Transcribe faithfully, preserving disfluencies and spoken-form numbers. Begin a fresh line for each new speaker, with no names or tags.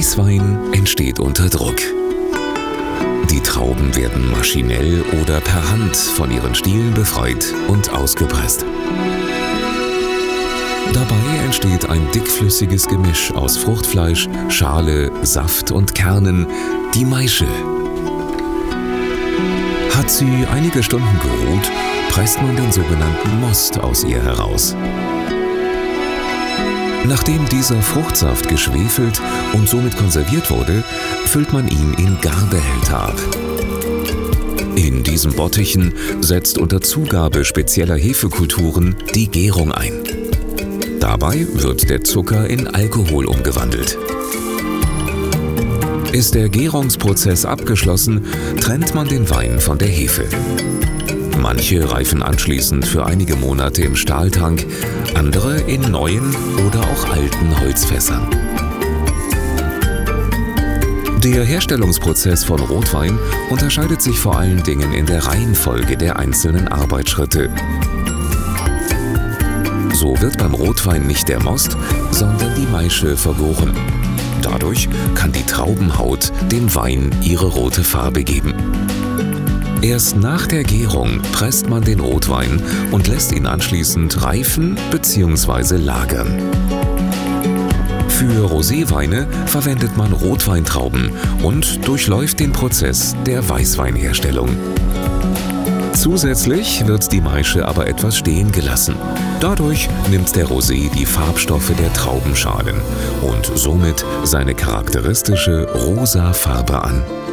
Weißwein entsteht unter Druck. Die Trauben werden maschinell oder per Hand von ihren Stielen befreit und ausgepresst. Dabei entsteht ein dickflüssiges Gemisch aus Fruchtfleisch, Schale, Saft und Kernen, die Maische. Hat sie einige Stunden geruht, presst man den sogenannten Most aus ihr heraus. Nachdem dieser Fruchtsaft geschwefelt und somit konserviert wurde, füllt man ihn in Garbehälter ab. In diesen Bottichen setzt unter Zugabe spezieller Hefekulturen die Gärung ein. Dabei wird der Zucker in Alkohol umgewandelt. Ist der Gärungsprozess abgeschlossen, trennt man den Wein von der Hefe. Manche reifen anschließend für einige Monate im Stahltank, andere in neuen oder auch alten Holzfässern. Der Herstellungsprozess von Rotwein unterscheidet sich vor allen Dingen in der Reihenfolge der einzelnen Arbeitsschritte. So wird beim Rotwein nicht der Most, sondern die Maische vergoren. Dadurch kann die Traubenhaut dem Wein ihre rote Farbe geben. Erst nach der Gärung presst man den Rotwein und lässt ihn anschließend reifen bzw. lagern. Für Roséweine verwendet man Rotweintrauben und durchläuft den Prozess der Weißweinherstellung. Zusätzlich wird die Maische aber etwas stehen gelassen. Dadurch nimmt der Rosé die Farbstoffe der Traubenschalen und somit seine charakteristische rosa Farbe an.